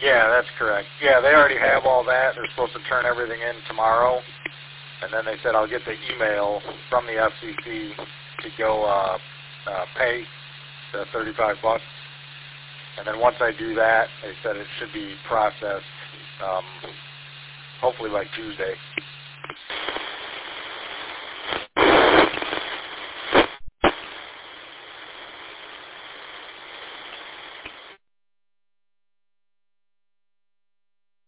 Yeah, that's correct. Yeah, they already have all that. They're supposed to turn everything in tomorrow. And then they said I'll get the email from the FCC to go pay the $35. And then once I do that, they said it should be processed hopefully by Tuesday.